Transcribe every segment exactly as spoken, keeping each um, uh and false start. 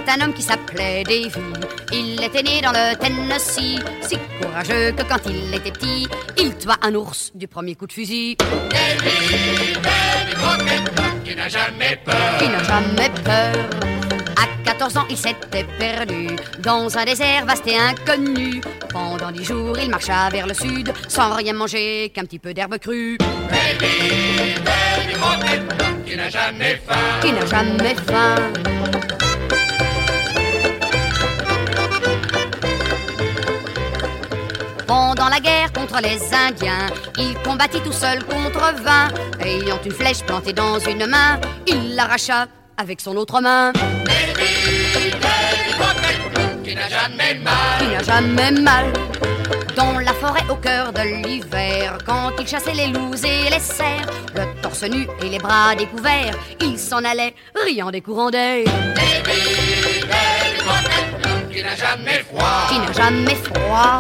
C'était un homme qui s'appelait Davy. Il était né dans le Tennessee, si courageux que quand il était petit, il tua un ours du premier coup de fusil. Davy, Davy Croquette, qui n'a jamais peur. Qui n'a jamais peur. À quatorze ans, il s'était perdu dans un désert vaste et inconnu. Pendant dix jours, il marcha vers le sud sans rien manger qu'un petit peu d'herbe crue. Davy, Davy Croquette, qui n'a jamais faim. Qui n'a jamais faim. Pendant la guerre contre les Indiens, il combattit tout seul contre vingt. Ayant une flèche plantée dans une main, il l'arracha avec son autre main. Davy, Davy Croquette, qui n'a jamais mal. Qui n'a jamais mal. Dans la forêt au cœur de l'hiver, quand il chassait les loups et les cerfs, le torse nu et les bras découverts, il s'en allait riant des courants d'air. Davy, Davy Croquette, qui n'a jamais froid. Qui n'a jamais froid.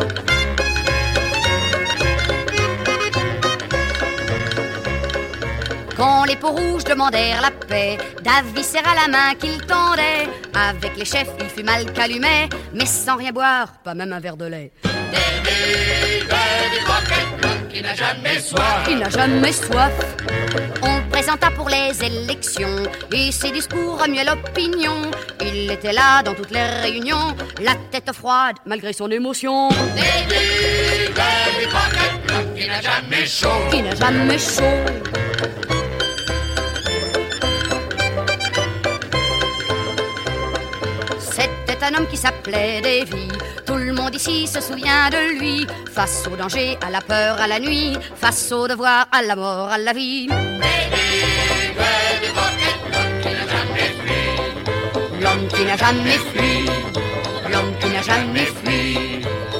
Quand les peaux-rouges demandèrent la paix, Davy serra la main qu'il tendait. Avec les chefs, il fut mal calumet, mais sans rien boire, pas même un verre de lait. Davy, Davy Croquette, qui n'a jamais soif. Qui n'a jamais soif. On le présenta pour les élections, et ses discours remuaient l'opinion. Il était là dans toutes les réunions, la tête froide malgré son émotion. Davy, Davy Croquette, qui n'a jamais chaud. Qui n'a jamais chaud. C'était un homme qui s'appelait Davy. Tout le monde ici se souvient de lui. Face au danger, à la peur, à la nuit, face au devoir, à la mort, à la vie. Davy, Davy Croquette, qui n'a jamais fui. L'homme qui n'a jamais fui. L'homme qui n'a jamais fui.